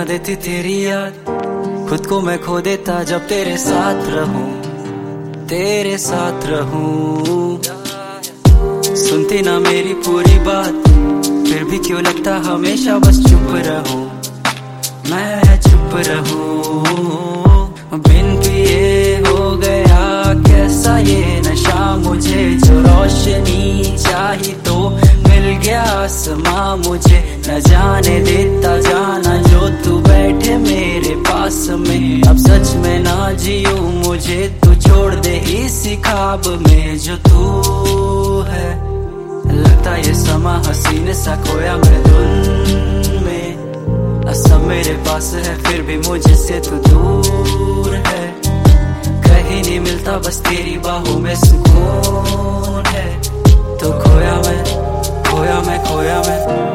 देती तेरी याद, खुद को मैं खो देता जब तेरे साथ रहूं, तेरे साथ रहूं। सुनती ना मेरी पूरी बात, फिर भी क्यों लगता हमेशा बस चुप रहूं, मैं चुप रहूं। बिन पिए हो गया कैसा ये नशा मुझे, जो रोशनी चाही तो मिल गया आसमां मुझे। न जाने देता जाना जो तू बैठे मेरे पास में, अब सच में ना जियो मुझे तू छोड़ दे इसी ख्वाब में जो तू है। लगता ये समा हसीन सा खोया मैं धुन में, सब मेरे पास है फिर भी मुझसे तू दूर है। कहीं नहीं मिलता बस तेरी बाहों में सुकून है। तो खोया मैं, खोया मैं, खोया मैं।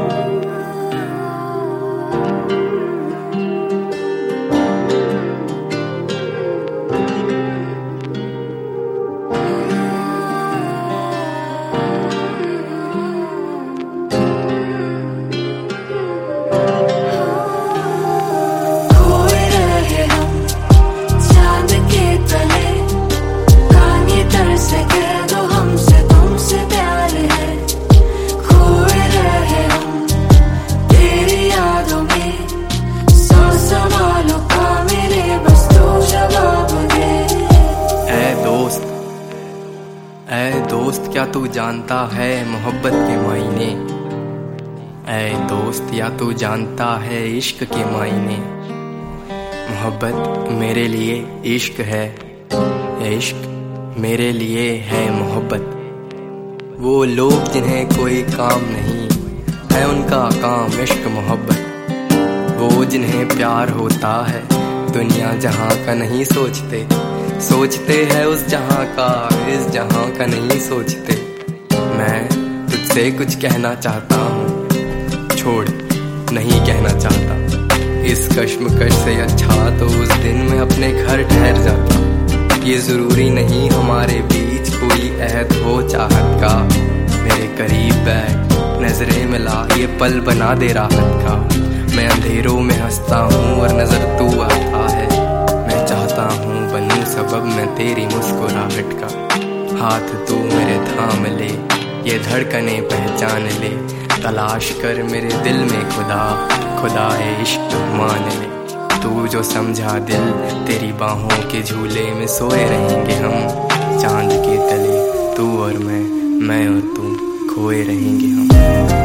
ऐ दोस्त क्या तू जानता है मोहब्बत के मायने, ऐ दोस्त या तू जानता है इश्क के मायने। मोहब्बत मेरे लिए इश्क है, इश्क मेरे लिए है मोहब्बत। वो लोग जिन्हें कोई काम नहीं है उनका काम इश्क मोहब्बत। वो जिन्हें प्यार होता है दुनिया जहां का नहीं सोचते, सोचते हैं उस जहां का इस जहां का नहीं सोचते। मैं तुझसे कुछ कहना चाहता हूँ, छोड़ नहीं कहना चाहता। इस कश्मकश से अच्छा तो उस दिन मैं अपने घर ठहर जाता। ये जरूरी नहीं हमारे बीच कोई अहद हो चाहत का। मेरे करीब बैठ नजरें मिला ये पल बना दे राहत का। मैं अंधेरों में हंसता हूँ और नजर तू आता है। मैं चाहता हूँ बनूं सबब मैं तेरी मुस्कुराहट का। हाथ तू मेरे थाम ले, ये धड़कने पहचान ले। तलाश कर मेरे दिल में खुदा, खुदा है इश्क मान ले। तू जो समझा दिल तेरी बाहों के झूले में सोए रहेंगे हम। चांद के तले तू और मैं और तू खोए रहेंगे हम।